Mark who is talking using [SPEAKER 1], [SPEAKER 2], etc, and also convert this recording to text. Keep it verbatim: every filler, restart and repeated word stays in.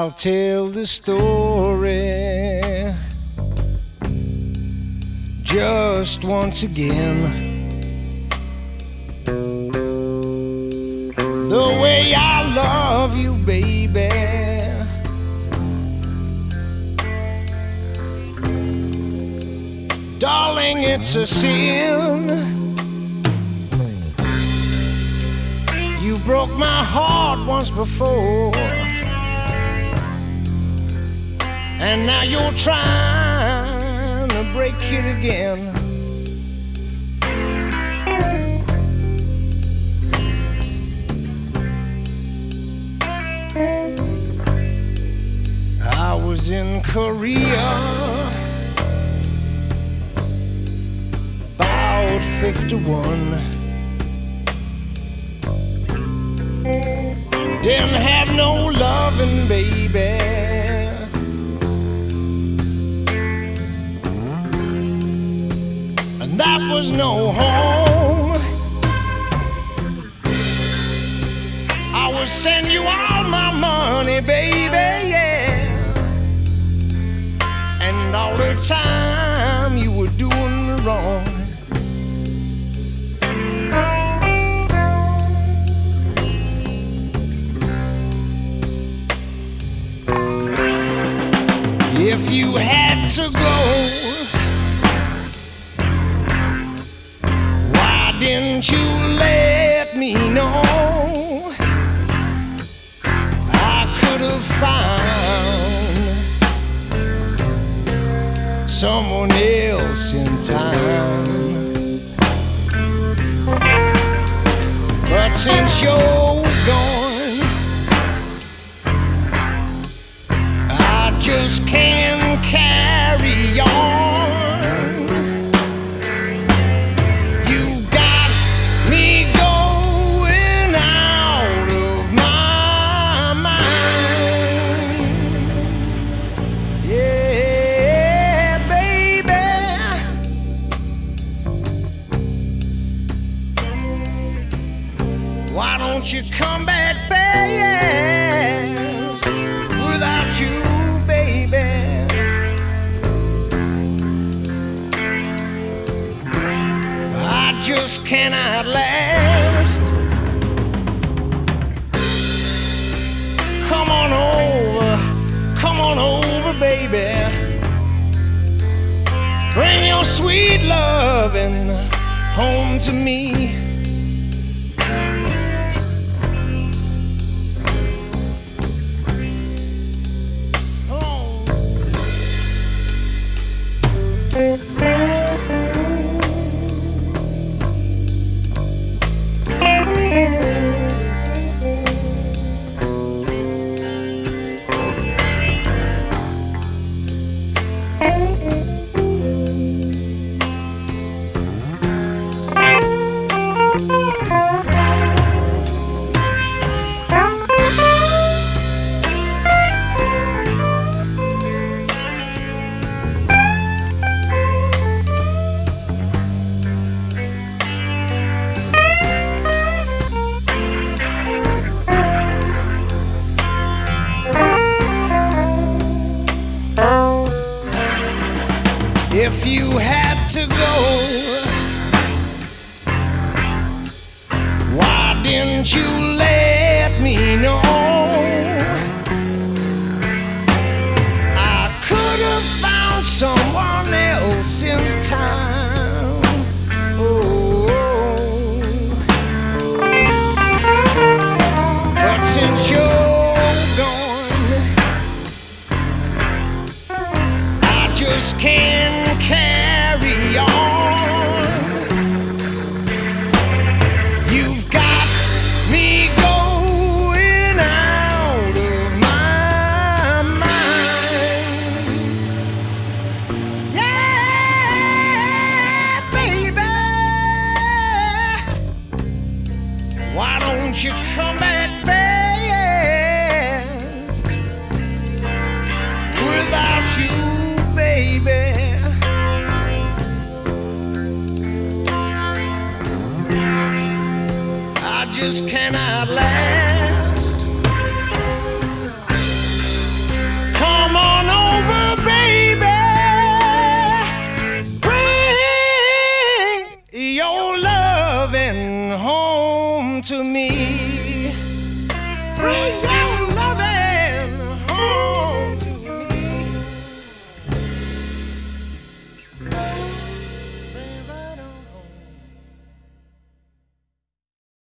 [SPEAKER 1] I'll tell the story just once again. The way I love you, baby. Darling, it's a sin. You broke my heart once before, and now you're trying to break it again. I was in Korea about fifty-one. Didn't have no loving, baby. And that was no home. I would send you all my money, baby, yeah. And all the time you were doing me wrong. If you had to go, why didn't you let me know? I could have found someone else in time. But since you're gone, just can't carry on. You got me going out of my mind. Yeah, baby. Why don't you come back fast without you? Just cannot last. Come on over, come on over, baby. Bring your sweet loving home to me. If you had to go, why didn't you let me know? I could have found someone else in time. Oh, but since you're gone, I just can't carry on. You've got me going out of my mind. Yeah, baby. Why don't you come back fast without you, baby? I just cannot last. Come on over, baby. Bring your loving home to me.